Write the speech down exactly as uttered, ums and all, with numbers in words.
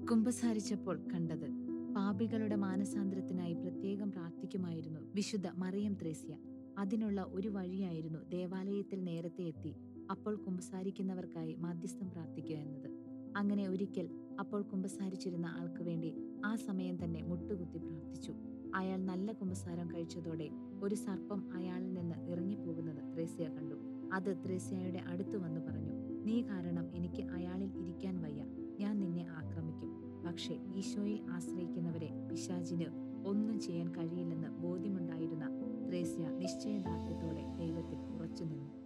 കുമ്പസാരിച്ചപ്പോൾ കണ്ടത്. പാപികളുടെ മാനസാന്തരത്തിനായി പ്രത്യേകം പ്രാർത്ഥിക്കുമായിരുന്നു വിശുദ്ധ മറിയം ത്രേസ്യ. അതിനുള്ള ഒരു വഴിയായിരുന്നു ദേവാലയത്തിൽ നേരത്തെ എത്തി അപ്പോൾ കുമ്പസാരിക്കുന്നവർക്കായി മധ്യസ്ഥം പ്രാർത്ഥിക്കുക എന്നത്. അങ്ങനെ ഒരിക്കൽ അപ്പോൾ കുമ്പസാരിച്ചിരുന്ന ആൾക്ക് വേണ്ടി ആ സമയം തന്നെ മുട്ടുകുത്തി പ്രാർത്ഥിച്ചു. അയാൾ നല്ല കുമ്പസാരം കഴിച്ചതോടെ ഒരു സർപ്പം അയാളിൽ നിന്ന് ഇറങ്ങിപ്പോകുന്നത് ത്രേസ്യ കണ്ടു. അത് ത്രേസ്യയുടെ അടുത്തു വന്നു പറഞ്ഞു, നീ കാരണം എനിക്ക് അയാളിൽ ഇരിക്കാൻ വയ്യ, ഞാൻ നിന്നെ ആക്രമിക്കും. പക്ഷേ ഈശോയിൽ ആശ്രയിക്കുന്നവരെ പിശാചിന് ഒന്നും ചെയ്യാൻ കഴിയില്ലെന്ന് ബോധ്യമുണ്ടായിരുന്ന ത്രേസ്യ നിശ്ചയദാർഢ്യത്തോടെ ദൈവത്തിൽ ഉറച്ചുനിന്നു.